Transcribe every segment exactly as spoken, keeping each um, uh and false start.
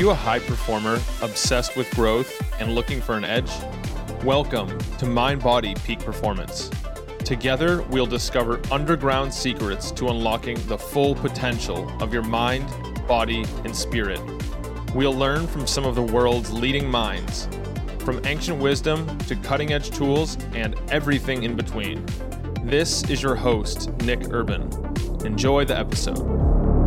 you a high performer, obsessed with growth, and looking for an edge? Welcome to Mind Body Peak Performance. Together, we'll discover underground secrets to unlocking the full potential of your mind, body, and spirit. We'll learn from some of the world's leading minds, from ancient wisdom to cutting-edge tools and everything in between. This is your host, Nick Urban. Enjoy the episode.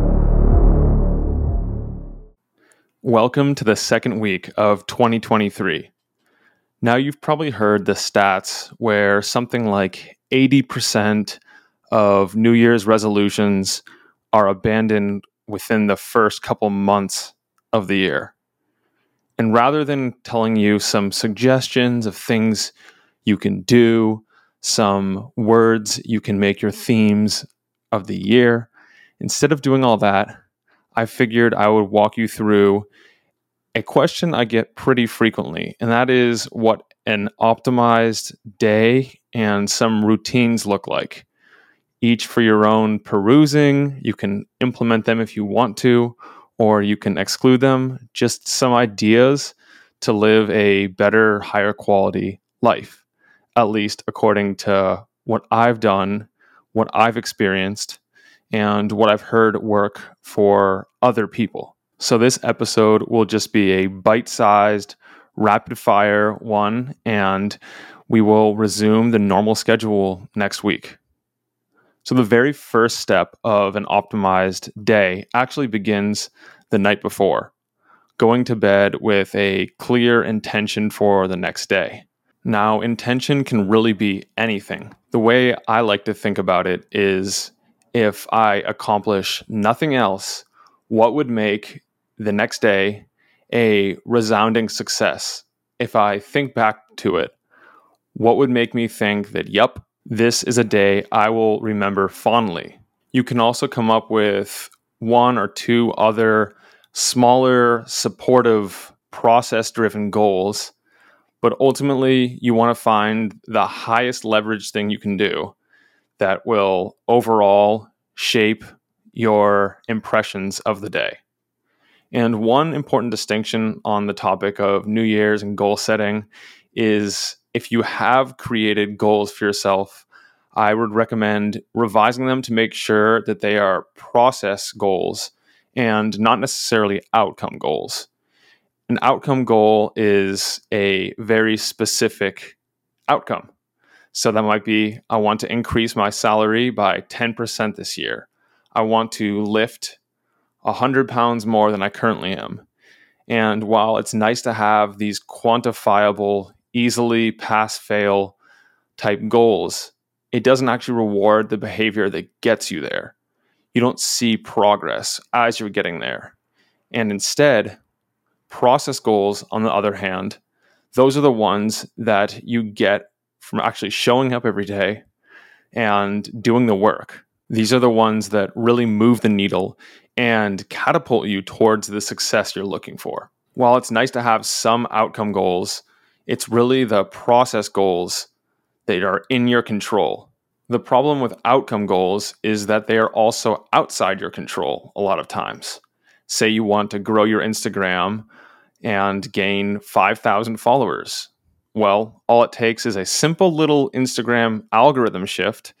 Welcome to the second week of twenty twenty-three. Now, you've probably heard the stats where something like eighty percent of New Year's resolutions are abandoned within the first couple months of the year. And rather than telling you some suggestions of things you can do, some words you can make your themes of the year, instead of doing all that, I figured I would walk you through a question I get pretty frequently, and that is what an optimized day and some routines look like. Each for your own perusing. You can implement them if you want to, or you can exclude them. Just some ideas to live a better, higher quality life, at least according to what I've done, what I've experienced, and what I've heard work for other people. So this episode will just be a bite-sized, rapid-fire one, and we will resume the normal schedule next week. So the very first step of an optimized day actually begins the night before, going to bed with a clear intention for the next day. Now, intention can really be anything. The way I like to think about it is, if I accomplish nothing else, what would make the next day a resounding success? If I think back to it, what would make me think that, yep, this is a day I will remember fondly? You can also come up with one or two other smaller, supportive, process-driven goals, but ultimately you want to find the highest leverage thing you can do that will overall shape your impressions of the day. And one important distinction on the topic of New Year's and goal setting is, if you have created goals for yourself, I would recommend revising them to make sure that they are process goals and not necessarily outcome goals. An outcome goal is a very specific outcome. So that might be, I want to increase my salary by ten percent this year. I want to lift one hundred pounds more than I currently am. And while it's nice to have these quantifiable, easily pass-fail type goals, it doesn't actually reward the behavior that gets you there. You don't see progress as you're getting there. And instead, process goals, on the other hand, those are the ones that you get from actually showing up every day and doing the work. These are the ones that really move the needle and catapult you towards the success you're looking for. While it's nice to have some outcome goals, it's really the process goals that are in your control. The problem with outcome goals is that they are also outside your control a lot of times. Say you want to grow your Instagram and gain five thousand followers. Well, all it takes is a simple little Instagram algorithm shift,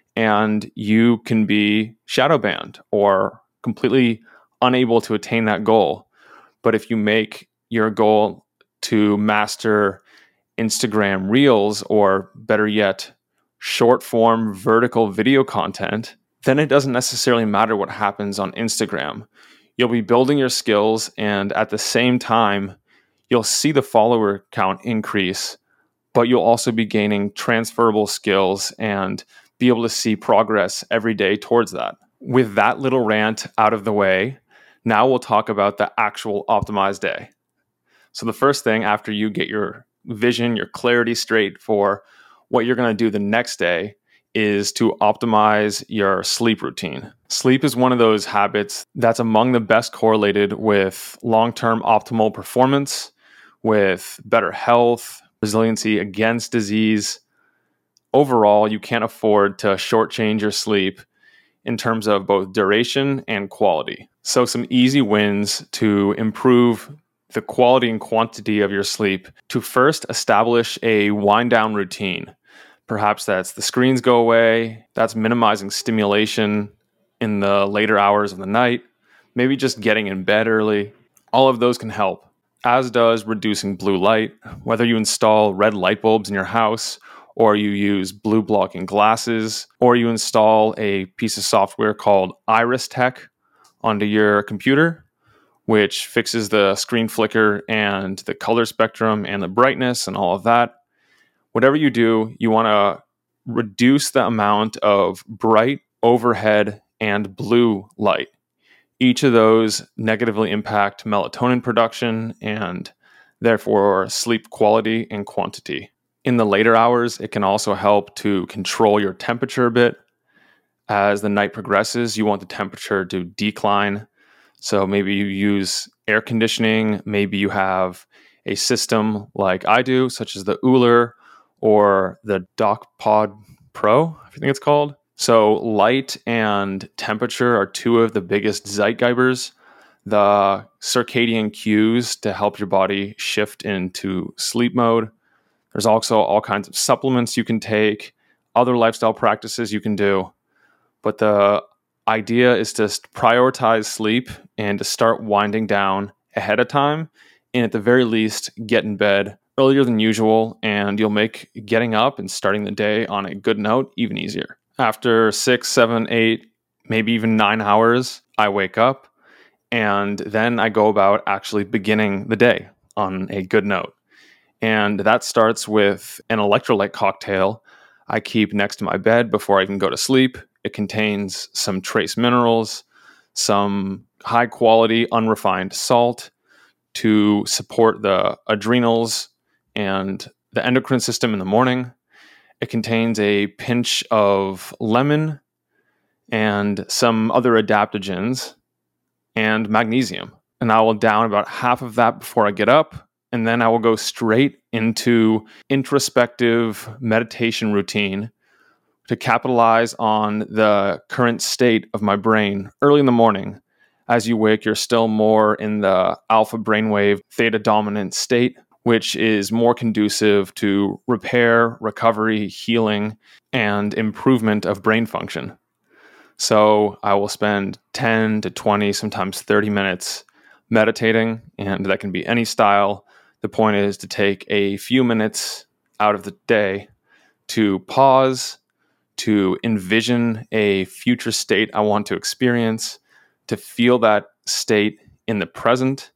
and you can be shadow banned or completely unable to attain that goal. But if you make your goal to master Instagram Reels, or better yet, short form vertical video content, then it doesn't necessarily matter what happens on Instagram. You'll be building your skills, and at the same time, you'll see the follower count increase, but you'll also be gaining transferable skills and be able to see progress every day towards that. With that little rant out of the way, now we'll talk about the actual optimized day. So the first thing, after you get your vision, your clarity straight for what you're going to do the next day, is to optimize your sleep routine. Sleep is one of those habits that's among the best correlated with long-term optimal performance, with better health, resiliency against disease. Overall, you can't afford to shortchange your sleep in terms of both duration and quality. So some easy wins to improve the quality and quantity of your sleep: to first establish a wind down routine. Perhaps that's the screens go away, that's minimizing stimulation in the later hours of the night, maybe just getting in bed early. All of those can help, as does reducing blue light. Whether you install red light bulbs in your house, or you use blue blocking glasses, or you install a piece of software called Iris Tech onto your computer, which fixes the screen flicker and the color spectrum and the brightness and all of that. Whatever you do, you want to reduce the amount of bright, overhead, and blue light. Each of those negatively impact melatonin production and therefore sleep quality and quantity. In the later hours, it can also help to control your temperature a bit. As the night progresses, you want the temperature to decline. So maybe you use air conditioning, maybe you have a system like I do, such as the Ooler or the DocPod Pro, I think it's called. So light and temperature are two of the biggest zeitgebers, the circadian cues to help your body shift into sleep mode. There's also all kinds of supplements you can take, other lifestyle practices you can do. But the idea is to prioritize sleep and to start winding down ahead of time, and at the very least get in bed earlier than usual, and you'll make getting up and starting the day on a good note even easier. After six, seven, eight, maybe even nine hours, I wake up, and then I go about actually beginning the day on a good note. And that starts with an electrolyte cocktail I keep next to my bed before I even go to sleep. It contains some trace minerals, some high quality unrefined salt to support the adrenals and the endocrine system in the morning. It contains a pinch of lemon and some other adaptogens and magnesium. And I will down about half of that before I get up. And then I will go straight into introspective meditation routine to capitalize on the current state of my brain early in the morning. As you wake, you're still more in the alpha brainwave, theta dominant state, which is more conducive to repair, recovery, healing, and improvement of brain function. So I will spend ten to twenty, sometimes thirty minutes meditating, and that can be any style. The point is to take a few minutes out of the day to pause, to envision a future state I want to experience, to feel that state in the present,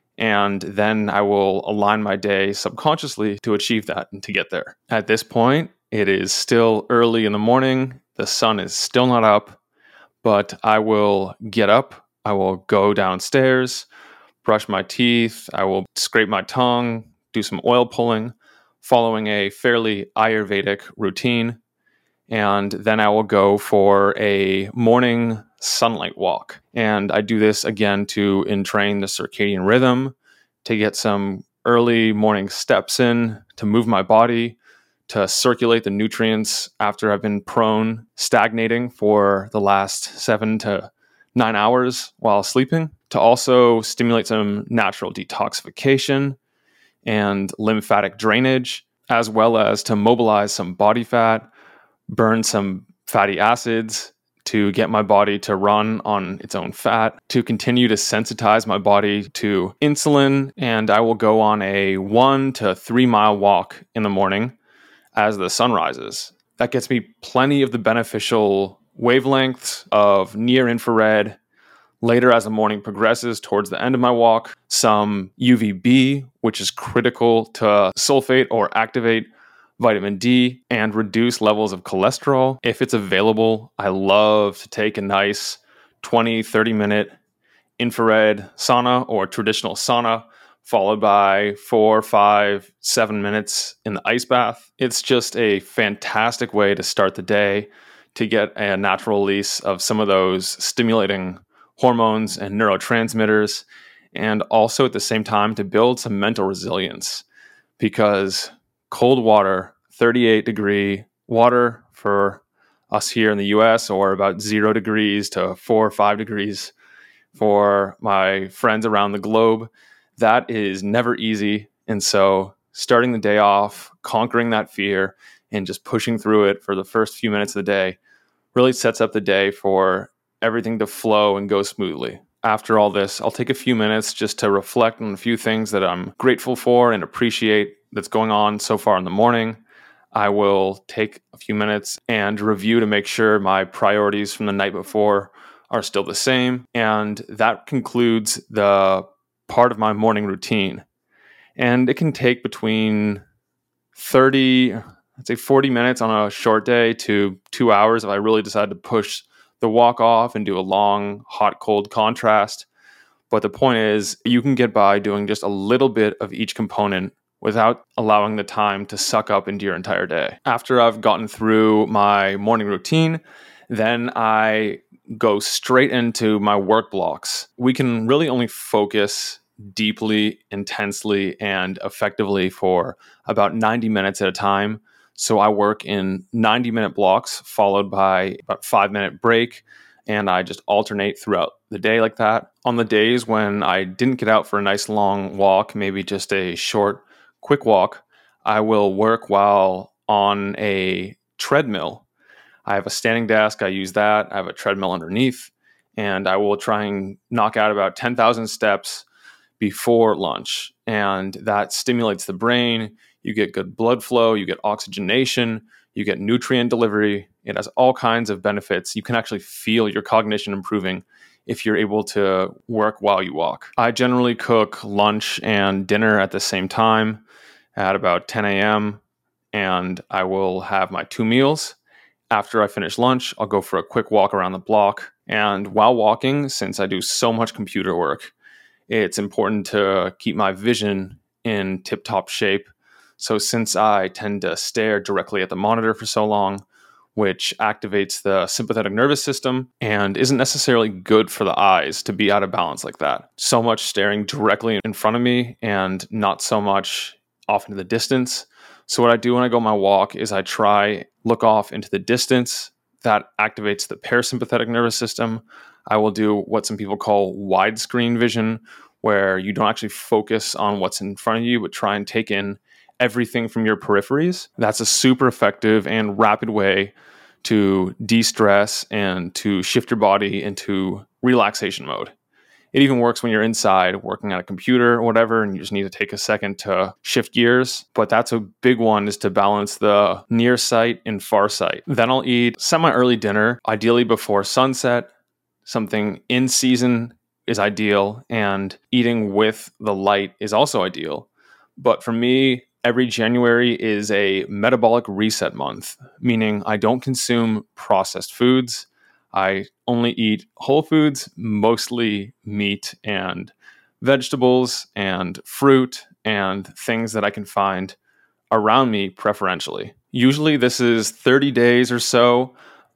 and then I will align my day subconsciously to achieve that and to get there. At this point, it is still early in the morning. The sun is still not up, but I will get up. I will go downstairs, brush my teeth. I will scrape my tongue, do some oil pulling, following a fairly Ayurvedic routine. And then I will go for a morning sunlight walk. And I do this again to entrain the circadian rhythm, to get some early morning steps in, to move my body, to circulate the nutrients after I've been prone stagnating for the last seven to nine hours while sleeping, to also stimulate some natural detoxification and lymphatic drainage, as well as to mobilize some body fat, burn some fatty acids to get my body to run on its own fat, to continue to sensitize my body to insulin. And I will go on a one to three mile walk in the morning as the sun rises. That gets me plenty of the beneficial wavelengths of near infrared. Later, as the morning progresses towards the end of my walk, some U V B, which is critical to sulfate or activate vitamin D and reduce levels of cholesterol. If it's available, I love to take a nice twenty, thirty minute infrared sauna or traditional sauna, followed by four, five, seven minutes in the ice bath. It's just a fantastic way to start the day, to get a natural release of some of those stimulating hormones and neurotransmitters, and also at the same time to build some mental resilience, because cold water, thirty-eight degree water for us here in the U S, or about zero degrees to four or five degrees for my friends around the globe. That is never easy. And so starting the day off, conquering that fear, and just pushing through it for the first few minutes of the day really sets up the day for everything to flow and go smoothly. After all this, I'll take a few minutes just to reflect on a few things that I'm grateful for and appreciate that's going on so far in the morning. I will take a few minutes and review to make sure my priorities from the night before are still the same. And that concludes the part of my morning routine. And it can take between thirty, I'd say forty minutes on a short day to two hours if I really decide to push the walk off and do a long hot cold contrast. But the point is, you can get by doing just a little bit of each component without allowing the time to suck up into your entire day. After I've gotten through my morning routine, then I go straight into my work blocks. We can really only focus deeply, intensely, and effectively for about ninety minutes at a time. So I work in ninety minute blocks followed by about five minute break. And I just alternate throughout the day like that. On the days when I didn't get out for a nice long walk, maybe just a short, quick walk, I will work while on a treadmill. I have a standing desk. I use that. I have a treadmill underneath. And I will try and knock out about ten thousand steps before lunch. And that stimulates the brain. You get good blood flow, you get oxygenation, you get nutrient delivery. It has all kinds of benefits. You can actually feel your cognition improving if you're able to work while you walk. I generally cook lunch and dinner at the same time at about ten a.m. and I will have my two meals. After I finish lunch, I'll go for a quick walk around the block. And while walking, since I do so much computer work, it's important to keep my vision in tip-top shape. So since I tend to stare directly at the monitor for so long, which activates the sympathetic nervous system and isn't necessarily good for the eyes to be out of balance like that. So much staring directly in front of me and not so much off into the distance. So what I do when I go on my walk is I try look off into the distance. That activates the parasympathetic nervous system. I will do what some people call widescreen vision, where you don't actually focus on what's in front of you, but try and take in everything from your peripheries. That's a super effective and rapid way to de-stress and to shift your body into relaxation mode. It even works when you're inside working on a computer or whatever, and you just need to take a second to shift gears. But that's a big one, is to balance the near sight and far sight. Then I'll eat semi-early dinner, ideally before sunset. Something in season is ideal, and eating with the light is also ideal. But for me, every January is a metabolic reset month, meaning I don't consume processed foods. I only eat whole foods, mostly meat and vegetables and fruit and things that I can find around me preferentially. Usually this is thirty days or so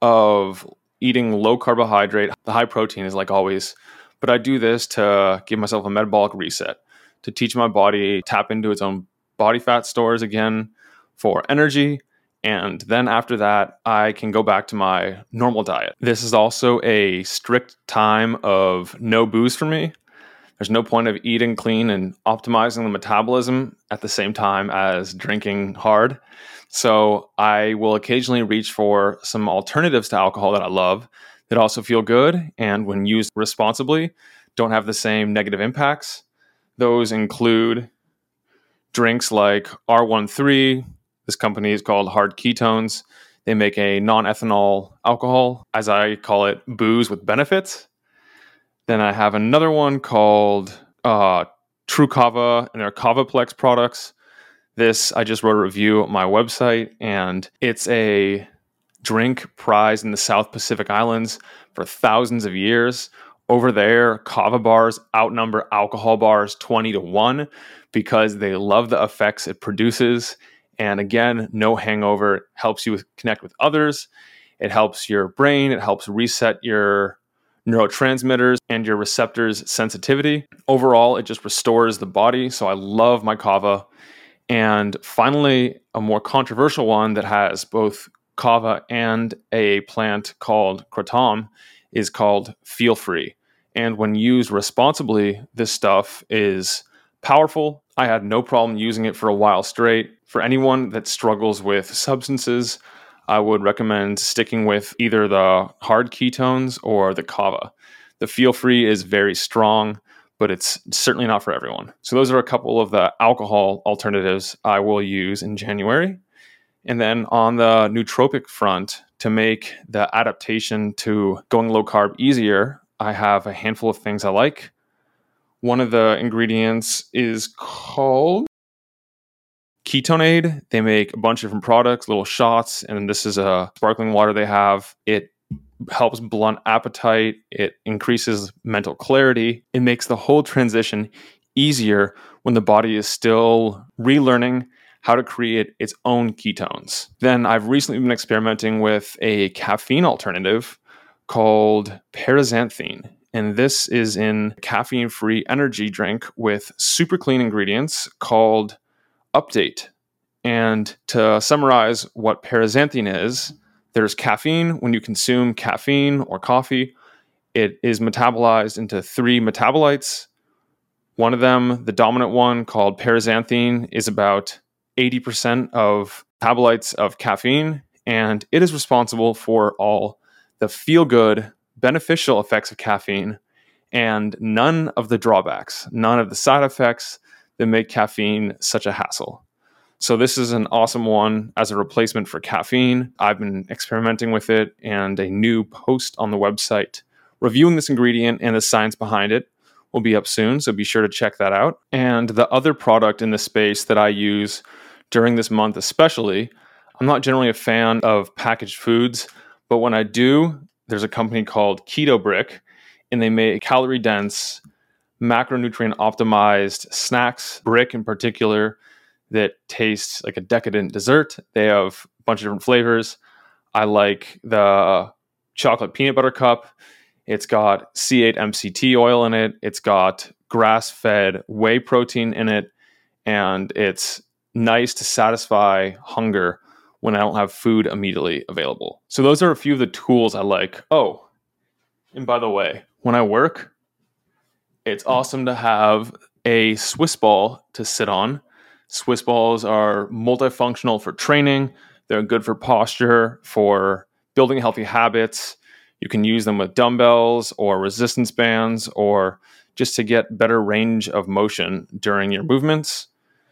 of eating low carbohydrate. The high protein is like always, but I do this to give myself a metabolic reset, to teach my body to tap into its own body fat stores again for energy. And then after that, I can go back to my normal diet. This is also a strict time of no booze for me. There's no point of eating clean and optimizing the metabolism at the same time as drinking hard. So I will occasionally reach for some alternatives to alcohol that I love that also feel good, and when used responsibly, don't have the same negative impacts. Those include drinks like R thirteen. This company is called Hard Ketones. They make a non-ethanol alcohol, as I call it, booze with benefits. Then I have another one called uh, True Kava and their Kavaplex products. This, I just wrote a review on my website, and it's a drink prized in the South Pacific Islands for thousands of years. Over there, kava bars outnumber alcohol bars twenty to one because they love the effects it produces. And again, no hangover, helps you connect with others. It helps your brain. It helps reset your neurotransmitters and your receptors' sensitivity. Overall, it just restores the body. So I love my kava. And finally, a more controversial one that has both kava and a plant called kratom is called Feel Free. And when used responsibly, this stuff is powerful. I had no problem using it for a while straight. For anyone that struggles with substances, I would recommend sticking with either the hard ketones or the kava. The Feel Free is very strong, but it's certainly not for everyone. So those are a couple of the alcohol alternatives I will use in January. And then on the nootropic front, to make the adaptation to going low carb easier, I have a handful of things I like. One of the ingredients is called Ketonade. They make a bunch of different products, little shots, and this is a sparkling water they have. It helps blunt appetite. It increases mental clarity. It makes the whole transition easier when the body is still relearning how to create its own ketones. Then I've recently been experimenting with a caffeine alternative called Paraxanthine. And this is in caffeine-free energy drink with super clean ingredients called Update. And to summarize what Paraxanthine is, there's caffeine. When you consume caffeine or coffee, it is metabolized into three metabolites. One of them, the dominant one called Paraxanthine, is about eighty percent of metabolites of caffeine, and it is responsible for all the feel-good, beneficial effects of caffeine and none of the drawbacks, none of the side effects that make caffeine such a hassle. So this is an awesome one as a replacement for caffeine. I've been experimenting with it, and a new post on the website reviewing this ingredient and the science behind it will be up soon, so be sure to check that out. And the other product in this space that I use during this month especially, I'm not generally a fan of packaged foods, but when I do, there's a company called Keto Brick, and they make calorie-dense, macronutrient optimized snacks, Brick in particular, that tastes like a decadent dessert. They have a bunch of different flavors. I like the chocolate peanut butter cup. It's got C eight M C T oil in it. It's got grass-fed whey protein in it. And it's nice to satisfy hunger when I don't have food immediately available. So those are a few of the tools I like. Oh, and by the way, when I work, it's awesome to have a Swiss ball to sit on. Swiss balls are multifunctional for training. They're good for posture, for building healthy habits. You can use them with dumbbells or resistance bands or just to get better range of motion during your movements.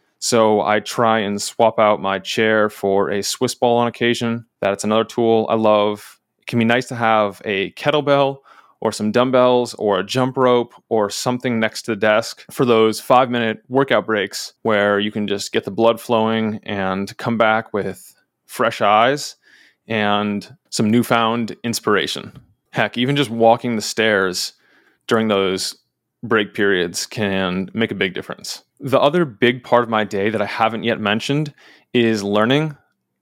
So I try and swap out my chair for a Swiss ball on occasion. That's another tool I love. It can be nice to have a kettlebell or some dumbbells or a jump rope or something next to the desk for those five minute workout breaks where you can just get the blood flowing and come back with fresh eyes and some newfound inspiration. Heck, even just walking the stairs during those break periods can make a big difference. The other big part of my day that I haven't yet mentioned is learning.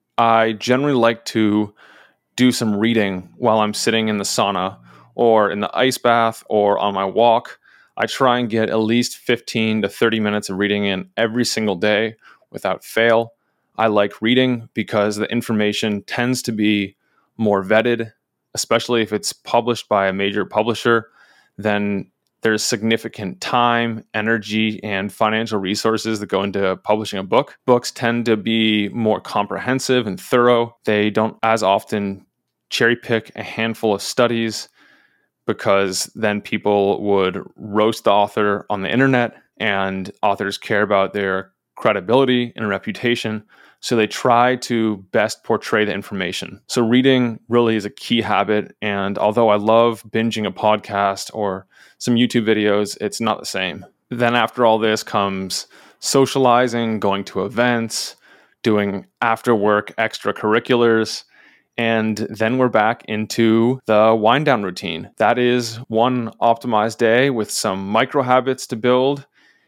I generally like to do some reading while I'm sitting in the sauna or in the ice bath or on my walk. I try and get at least fifteen to thirty minutes of reading in every single day without fail. I like reading because the information tends to be more vetted, especially if it's published by a major publisher. Then there's significant time, energy, and financial resources that go into publishing a book. Books tend to be more comprehensive and thorough. They don't as often cherry pick a handful of studies because then people would roast the author on the internet, and authors care about their credibility and reputation. So they try to best portray the information. So reading really is a key habit. And although I love binging a podcast or some YouTube videos, it's not the same. Then after all this comes socializing, going to events, doing after work extracurriculars. And then we're back into the wind down routine. That is one optimized day with some micro habits to build.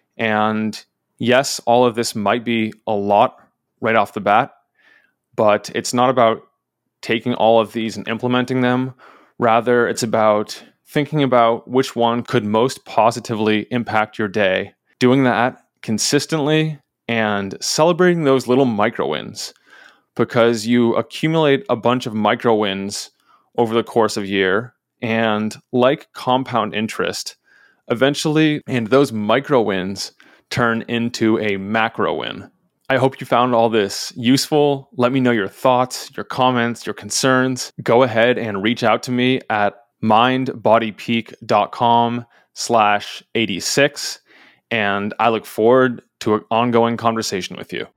And yes, all of this might be a lot right off the bat, but it's not about taking all of these and implementing them. Rather, it's about thinking about which one could most positively impact your day, doing that consistently and celebrating those little micro wins. because you accumulate a bunch of micro wins over the course of a year, and like compound interest, eventually, and those micro wins turn into a macro win. I hope you found all this useful. Let me know your thoughts, your comments, your concerns. Go ahead and reach out to me at mindbodypeak.com slash 86. And I look forward to an ongoing conversation with you.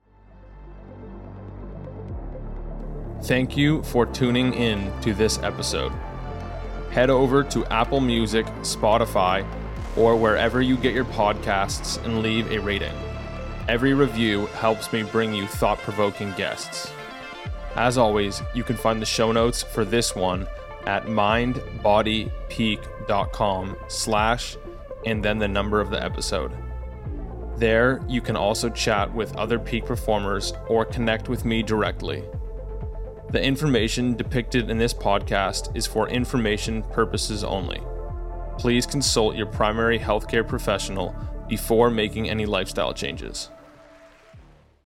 Thank you for tuning in to this episode. Head over to Apple Music, Spotify, or wherever you get your podcasts and leave a rating. Every review helps me bring you thought-provoking guests. As always, you can find the show notes for this one at mindbodypeak.com slash and then the number of the episode. There, you can also chat with other peak performers or connect with me directly. The information depicted in this podcast is for information purposes only. Please consult your primary healthcare professional before making any lifestyle changes.